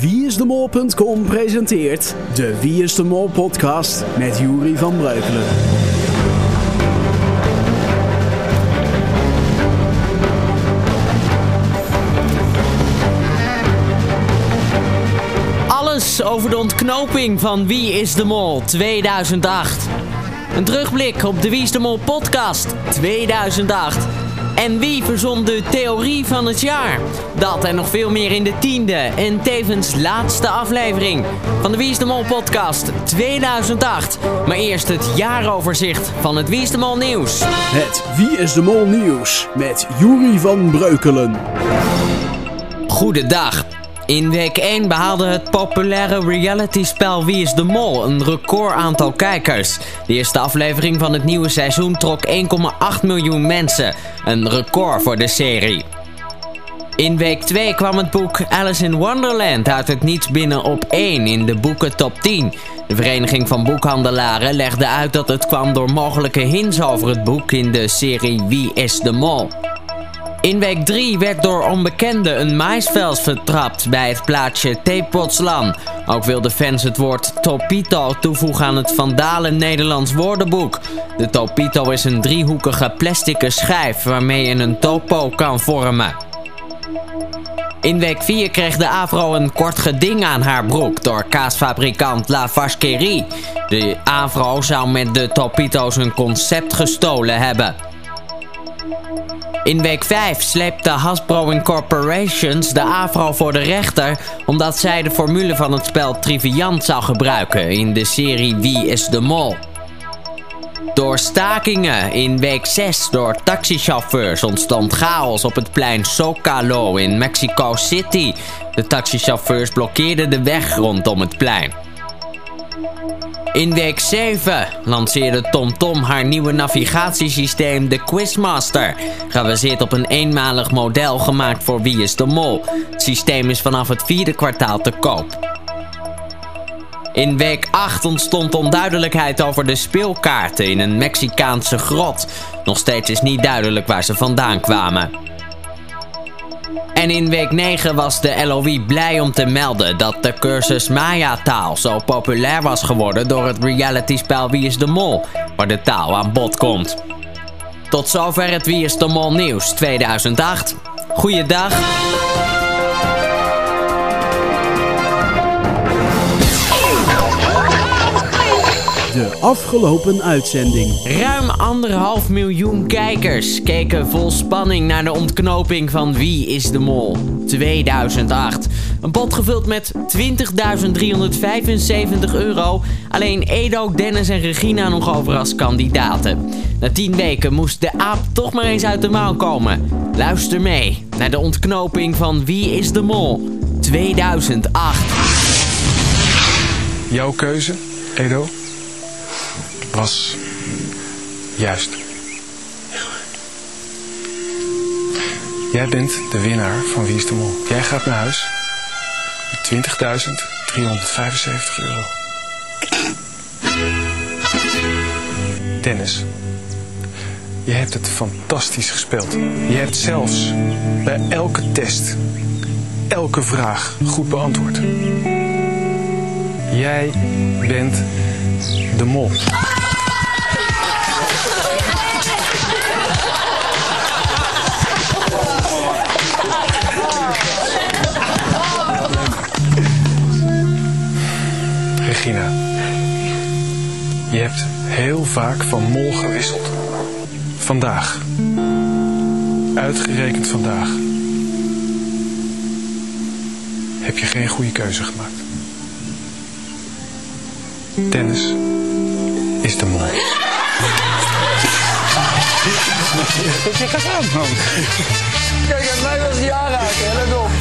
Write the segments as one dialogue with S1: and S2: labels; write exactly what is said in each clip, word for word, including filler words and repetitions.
S1: wie is de mol punt com presenteert de Wie is de Mol podcast met Juri van Breukelen.
S2: Alles over de ontknoping van Wie is de Mol tweeduizend acht. Een terugblik op de Wie is de Mol podcast tweeduizend acht. En wie verzon de theorie van het jaar? Dat en nog veel meer in de tiende en tevens laatste aflevering van de Wie is de Mol podcast tweeduizend acht. Maar eerst het jaaroverzicht van het Wie is de Mol nieuws.
S1: Het Wie is de Mol nieuws met Juri van Breukelen.
S2: Goedendag. In week één behaalde het populaire realityspel Wie is de Mol een record aantal kijkers. De eerste aflevering van het nieuwe seizoen trok één komma acht miljoen mensen. Een record voor de serie. In week twee kwam het boek Alice in Wonderland uit het niets binnen op één in de boeken top tien. De Vereniging van Boekhandelaren legde uit dat het kwam door mogelijke hints over het boek in de serie Wie is de Mol. In week drie werd door onbekenden een maisveld vertrapt bij het plaatsje Tepoztlan. Ook wilden fans het woord topito toevoegen aan het vandale Nederlands woordenboek. De topito is een driehoekige plastic schijf waarmee je een topo kan vormen. In week vier kreeg de Avro een kort geding aan haar broek door kaasfabrikant La Vacherie. De Avro zou met de topito's een concept gestolen hebben. In week vijf sleepte Hasbro Incorporations de Avro voor de rechter omdat zij de formule van het spel Triviant zou gebruiken in de serie Wie is de Mol. Door stakingen in week zes door taxichauffeurs ontstond chaos op het plein Zocalo in Mexico City. De taxichauffeurs blokkeerden de weg rondom het plein. In week zeven lanceerde TomTom haar nieuwe navigatiesysteem de Quizmaster, gebaseerd op een eenmalig model gemaakt voor Wie is de Mol. Het systeem is vanaf het vierde kwartaal te koop. In week acht ontstond onduidelijkheid over de speelkaarten in een Mexicaanse grot. Nog steeds is niet duidelijk waar ze vandaan kwamen. En in week negen was de L O I blij om te melden dat de cursus Maya-taal zo populair was geworden door het realityspel Wie is de Mol, waar de taal aan bod komt. Tot zover het Wie is de Mol nieuws tweeduizend acht. Goeiedag.
S1: De afgelopen uitzending.
S2: Ruim anderhalf miljoen kijkers keken vol spanning naar de ontknoping van Wie is de Mol tweeduizend acht. Een pot gevuld met twintigduizend driehonderdvijfenzeventig euro. Alleen Edo, Dennis en Regina nog over als kandidaten. Na tien weken moest de aap toch maar eens uit de mouw komen. Luister mee naar de ontknoping van Wie is de Mol tweeduizend acht.
S3: Jouw keuze, Edo, was juist. Jij bent de winnaar van Wie is de Mol. Jij gaat naar huis met twintigduizend driehonderdvijfenzeventig euro. Dennis, je hebt het fantastisch gespeeld. Je hebt zelfs bij elke test, elke vraag goed beantwoord. Jij bent de mol. Regina, je hebt heel vaak van mol gewisseld. Vandaag. Uitgerekend vandaag. Heb je geen goede keuze gemaakt. Dennis is de mol.
S4: Je gaat aan, man. Kijk, aan mij was hij aanraken, hè? Let op.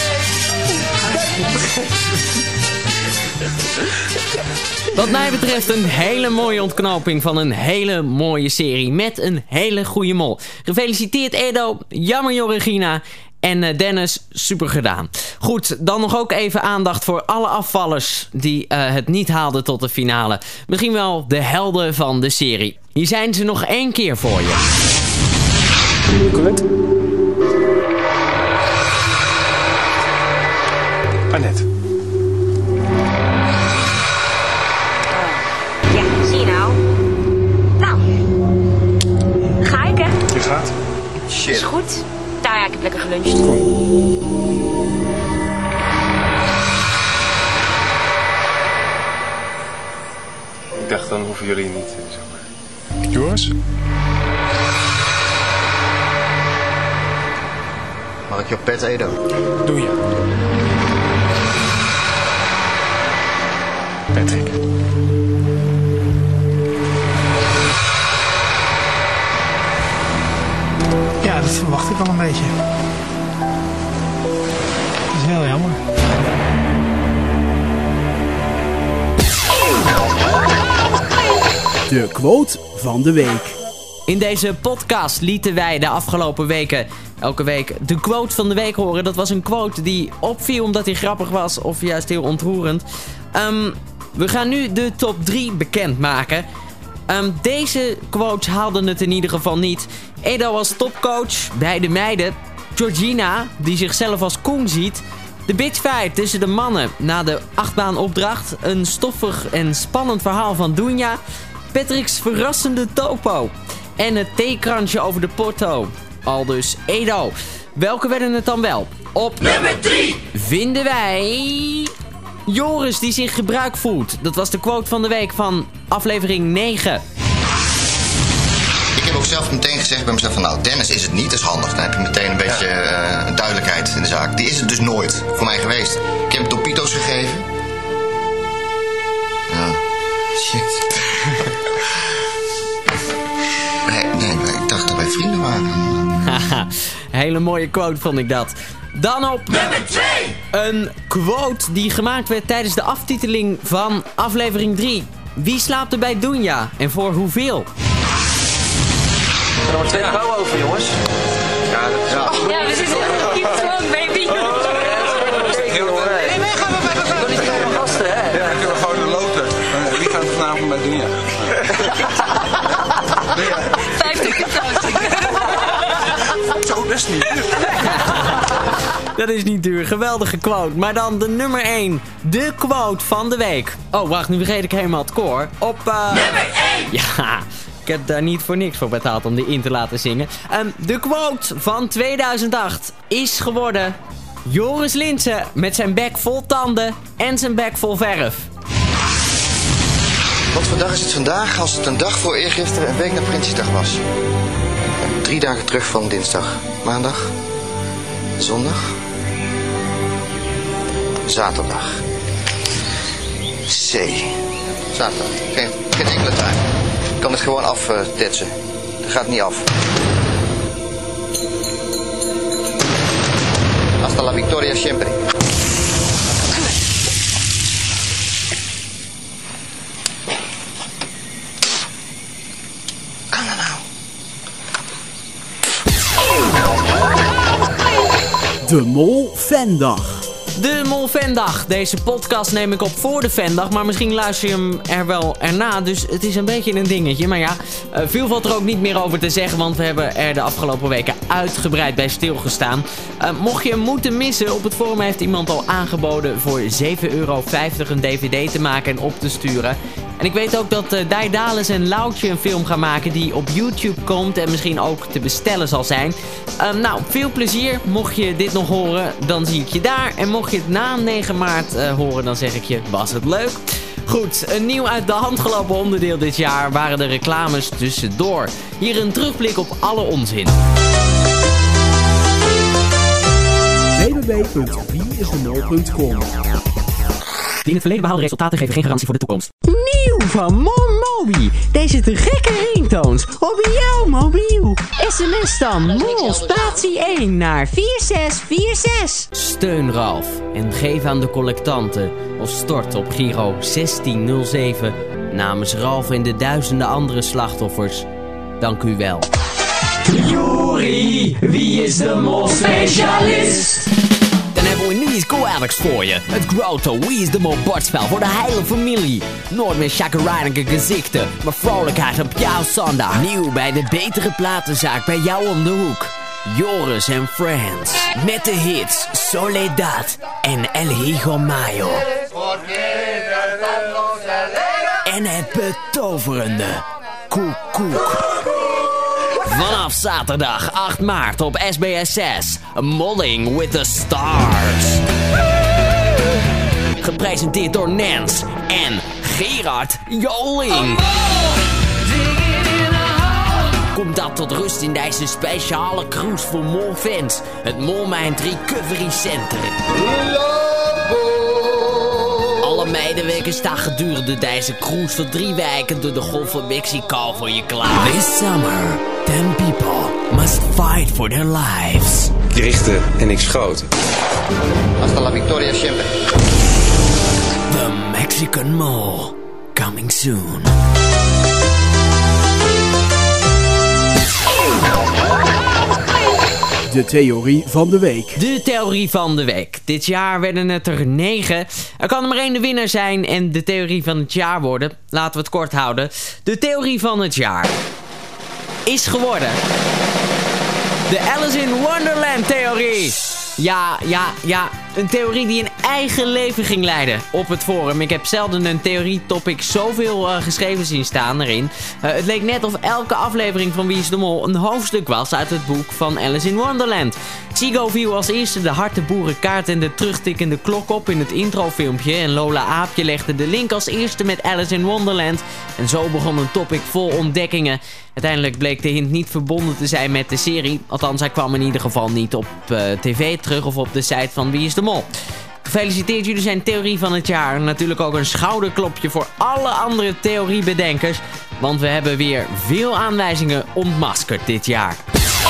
S2: Wat mij betreft een hele mooie ontknoping van een hele mooie serie met een hele goede mol. Gefeliciteerd Edo, jammer joh Regina. En uh, Dennis, super gedaan. Goed, dan nog ook even aandacht voor alle afvallers die uh, het niet haalden tot de finale. Misschien wel de helden van de serie. Hier zijn ze nog één keer voor je.
S3: Colette? Annette,
S5: ik heb lekker geluncht.
S3: Ik dacht, dan hoeven jullie niet, zeg maar. Joris?
S6: Mag ik je op pet, Edo?
S3: Doe je. Patrick.
S7: Ja, dat verwacht ik al een beetje. Dat is heel jammer.
S1: De quote van de week.
S2: In deze podcast lieten wij de afgelopen weken elke week de quote van de week horen. Dat was een quote die opviel omdat hij grappig was of juist heel ontroerend. Um, we gaan nu de top drie bekendmaken. Um, deze quotes haalden het in ieder geval niet. Edo als topcoach bij de meiden. Georgina, die zichzelf als Koen ziet. De bitchfight tussen de mannen na de achtbaanopdracht. Een stoffig en spannend verhaal van Dunja. Patrick's verrassende topo. En het theekransje over de porto. Aldus Edo. Welke werden het dan wel? Op nummer drie vinden wij Joris die zich gebruikt voelt. Dat was de quote van de week van aflevering negen.
S6: Ik heb ook zelf meteen gezegd bij mezelf van nou, Dennis is het niet, dat is handig. Dan heb je meteen een beetje uh, duidelijkheid in de zaak. Die is het dus nooit voor mij geweest. Ik heb Topito's gegeven. Ja, shit. nee, nee, ik dacht dat wij vrienden waren.
S2: Haha, hele mooie quote vond ik dat. Dan op nummer twee. Een quote die gemaakt werd tijdens de aftiteling van aflevering drie. Wie slaapt er bij Dunja en voor hoeveel?
S4: Er wordt twee vrouwen over, jongens.
S6: Ja, dat, ja.
S5: Ja, we zitten helemaal keep strong, baby.
S4: Nee, wij gaan we bij de niet allemaal gasten, hè?
S8: Ja, dan kunnen we gewoon de loten. Wie gaat vanavond bij Dunja?
S5: vijftig
S8: Zo, dat is niet.
S2: Dat is niet duur. Geweldige quote. Maar dan de nummer één. De quote van de week. Oh, wacht. Nu vergeet ik helemaal het koor. Op uh... nummer één. Ja, ik heb daar niet voor niks voor betaald om die in te laten zingen. Um, de quote van tweeduizend acht is geworden Joris Linssen met zijn bek vol tanden en zijn bek vol verf.
S6: Wat voor dag is het vandaag als het een dag voor eergisteren een week na Prinsjesdag was? Drie dagen terug van dinsdag. Maandag. Zondag. Zaterdag. C. Zaterdag. Geen, geen enkele trui. Ik kan het gewoon aftetsen. Uh, dat gaat niet af. Hasta la victoria siempre.
S1: De Mol Fandag.
S2: De Mol Fandag. Deze podcast neem ik op voor de Fandag, maar misschien luister je hem er wel erna. Dus het is een beetje een dingetje. Maar ja, uh, veel valt er ook niet meer over te zeggen, want we hebben er de afgelopen weken uitgebreid bij stilgestaan. Uh, mocht je hem moeten missen, op het forum heeft iemand al aangeboden voor zeven euro vijftig een dvd te maken en op te sturen. En ik weet ook dat uh, Dai Dales en Loutje een film gaan maken die op YouTube komt en misschien ook te bestellen zal zijn. Uh, nou, veel plezier. Mocht je dit nog horen, dan zie ik je daar. En mocht je het na negen maart uh, horen, dan zeg ik je, was het leuk? Goed, een nieuw uit de hand gelopen onderdeel dit jaar waren de reclames tussendoor. Hier een terugblik op alle onzin.
S1: w w w punt wie is de mol punt com.
S2: Die in het verleden behaalde resultaten geven geen garantie voor de toekomst.
S9: Nieuw van Momobi. Deze te gekke ringtones op jouw mobiel. S M S dan mol spatie één naar vier zes vier zes.
S2: Steun Ralf en geef aan de collectanten of stort op Giro zestien nul zeven namens Ralf en de duizenden andere slachtoffers. Dank u wel.
S10: Juri, wie is de mol specialist?
S2: Dan hebben we nu iets go-addicts voor je. Het grote Wie is de Mol bordspel voor de hele familie. Nooit meer chagrijnige gezichten, maar vrolijkheid op jouw zondag. Nieuw bij de betere platenzaak bij jou om de hoek. Joris en Friends. Met de hits Soledad en El Hijo Mayo. En het betoverende Koekoek. Vanaf zaterdag acht maart op S B S zes. Molling with the Stars. Gepresenteerd door Nens en Gerard Joling. Komt dat tot rust in deze speciale cruise voor molfans. Het Molmind Recovery Center. Alle medewerkers staan gedurende deze cruise voor drie weken door de Golf van Mexico voor je klaar. This summer, ten people must fight for their lives.
S11: Richten en ik schoot.
S6: Hasta la victoria siempre.
S2: The Mexican Mole, coming soon.
S1: De theorie van de week.
S2: De theorie van de week. Dit jaar werden het er negen. Er kan er maar één de winnaar zijn en de theorie van het jaar worden. Laten we het kort houden. De theorie van het jaar is geworden de Alice in Wonderland theorie. Ja, ja, ja. Een theorie die een eigen leven ging leiden op het forum. Ik heb zelden een theorie-topic zoveel uh, geschreven zien staan erin. Uh, het leek net of elke aflevering van Wie is de Mol een hoofdstuk was uit het boek van Alice in Wonderland. Chigo viel als eerste de hartenboerenkaart en de terugtikkende klok op in het introfilmpje. En Lola Aapje legde de link als eerste met Alice in Wonderland. En zo begon een topic vol ontdekkingen. Uiteindelijk bleek de hint niet verbonden te zijn met de serie. Althans, hij kwam in ieder geval niet op uh, tv terug of op de site van Wie is de Mol. Gefeliciteerd, jullie zijn theorie van het jaar. Natuurlijk ook een schouderklopje voor alle andere theoriebedenkers. Want we hebben weer veel aanwijzingen ontmaskerd dit jaar.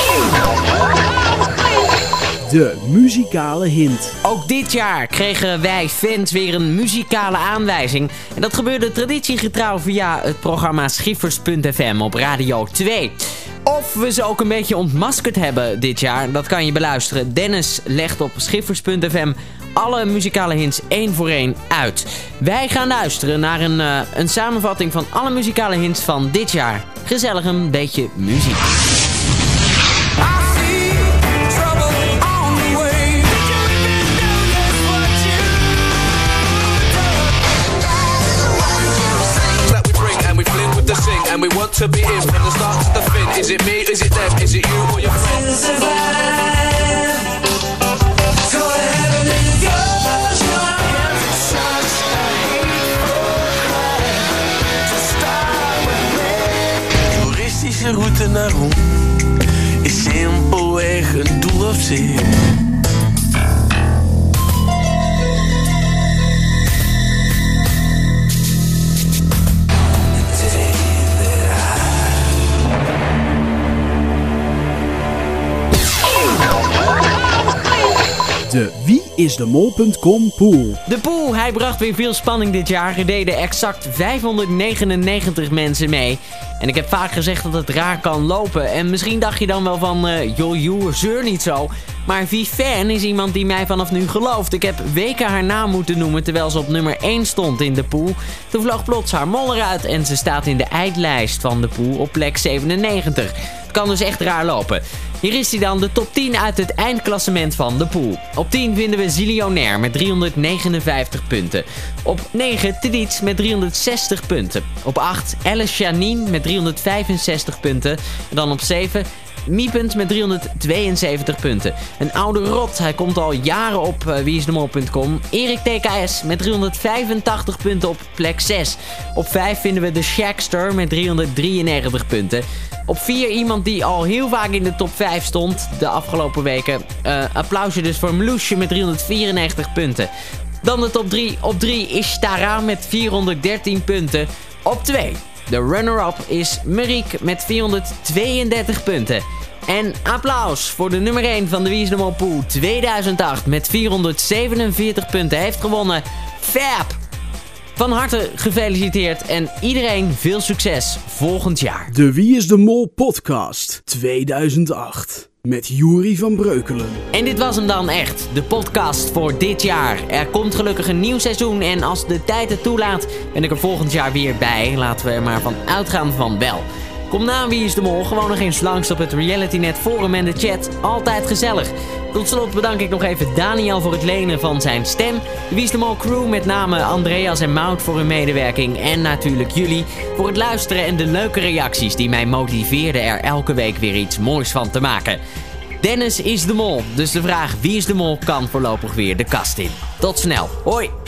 S1: De muzikale hint.
S2: Ook dit jaar kregen wij fans weer een muzikale aanwijzing. En dat gebeurde traditiegetrouw via het programma Schiffers punt f m op Radio twee. Of we ze ook een beetje ontmaskerd hebben dit jaar, dat kan je beluisteren. Dennis legt op Schiffers punt f m alle muzikale hints één voor één uit. Wij gaan luisteren naar een, uh, een samenvatting van alle muzikale hints van dit jaar. Gezellig een beetje muziek.
S12: And we want to be in from the start to the fin. Is it me, is it them, is it you or your friends?
S13: Toeristische route naar Rom is simpelweg een doel op zich.
S1: De wie is de mol punt com pool.
S2: De pool, hij bracht weer veel spanning dit jaar. Er deden exact vijfhonderdnegenennegentig mensen mee. En ik heb vaak gezegd dat het raar kan lopen. En misschien dacht je dan wel van, uh, joh, joh, zeur niet zo. Maar Vivienne is iemand die mij vanaf nu gelooft. Ik heb weken haar naam moeten noemen terwijl ze op nummer één stond in de pool. Toen vloog plots haar mol eruit en ze staat in de eindlijst van de pool op plek zevenennegentig. Het kan dus echt raar lopen. Hier is hij dan, de top tien uit het eindklassement van de pool. Op tien vinden we Zillionair met driehonderdnegenenvijftig punten. Op negen Tediets met driehonderdzestig punten. Op acht Alice Janine met driehonderdvijfenzestig punten. En dan op zeven Miepend met driehonderdtweeënzeventig punten. Een oude rot, hij komt al jaren op uh, wie is de mol punt com. Erik T K S met driehonderdvijfentachtig punten op plek zes. Op vijf vinden we de Shackster met driehonderddrieënnegentig punten. Op vier iemand die al heel vaak in de top vijf stond de afgelopen weken. Uh, applausje dus voor Meloesje met driehonderdvierennegentig punten. Dan de top drie. Op drie is Tara met vierhonderddertien punten. Op twee. De runner-up is Mariek met vierhonderdtweeëndertig punten. En applaus voor de nummer één van de Wie is de Mol Pool tweeduizend acht met vierhonderdzevenenveertig punten. Heeft gewonnen Fab. Van harte gefeliciteerd en iedereen veel succes volgend jaar.
S1: De Wie is de Mol podcast tweeduizend acht. Met Juri van Breukelen.
S2: En dit was hem dan echt, de podcast voor dit jaar. Er komt gelukkig een nieuw seizoen en als de tijd het toelaat ben ik er volgend jaar weer bij. Laten we er maar van uitgaan van wel. Kom na Wie is de Mol gewoon nog eens langs op het RealityNet forum en de chat. Altijd gezellig. Tot slot bedank ik nog even Daniel voor het lenen van zijn stem. De Wie is de Mol crew, met name Andreas en Maud voor hun medewerking. En natuurlijk jullie voor het luisteren en de leuke reacties die mij motiveerden er elke week weer iets moois van te maken. Dennis is de Mol, dus de vraag Wie is de Mol kan voorlopig weer de kast in. Tot snel. Hoi!